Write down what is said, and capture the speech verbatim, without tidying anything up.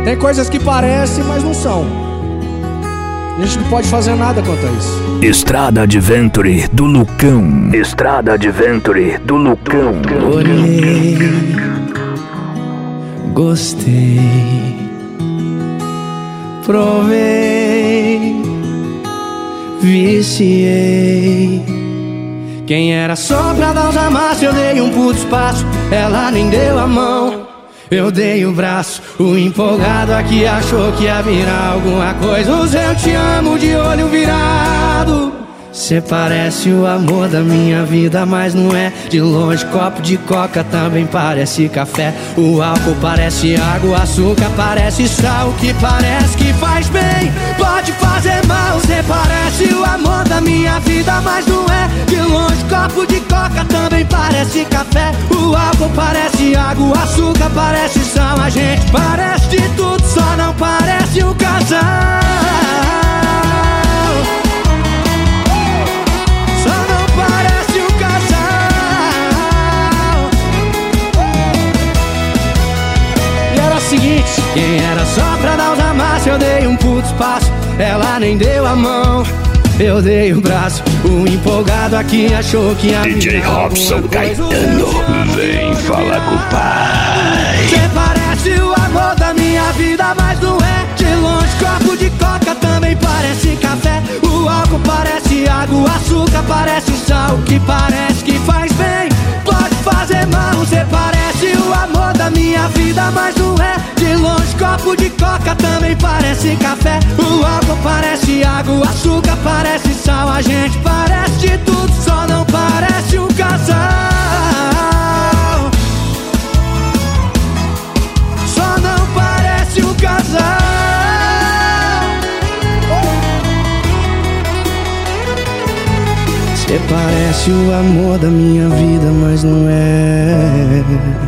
Tem coisas que parecem, mas não são. A gente não pode fazer nada quanto a isso. Estrada Adventure do Lucão. Estrada Adventure do Lucão. Olhei, gostei, provei, viciei. Quem era só pra dar uns amassos, eu dei um puto espaço. Ela nem deu a mão, eu dei o braço. O empolgado aqui achou que ia virar alguma coisa. Os eu te amo de olho virado. Cê parece o amor da minha vida, mas não é. De longe copo de coca também parece café. O álcool parece água, o açúcar parece sal. Que parece que faz bem, pode fazer mal. Cê parece o amor da minha vida, mas não é. De longe copo de coca também parece café. O álcool parece água, o açúcar parece sal. A gente parece de tudo, só não parece um casal. Seguinte, quem era só pra dar os amassos, eu dei um puto espaço. Ela nem deu a mão, eu dei o braço. O empolgado aqui achou que ia D J Robson Caetano, vem falar com o pai. Cê parece o amor da minha vida, mas não é. De longe copo de coca também parece café. O álcool parece água, o açúcar parece sal. Que parece que faz bem, pode fazer mal. Cê parece o amor da minha vida, mas não é. De longe copo de coca também parece café. O álcool parece água, o açúcar parece sal. A gente parece de tudo, só não parece um casal. Só não parece um casal. Cê parece o amor da minha vida, mas não é.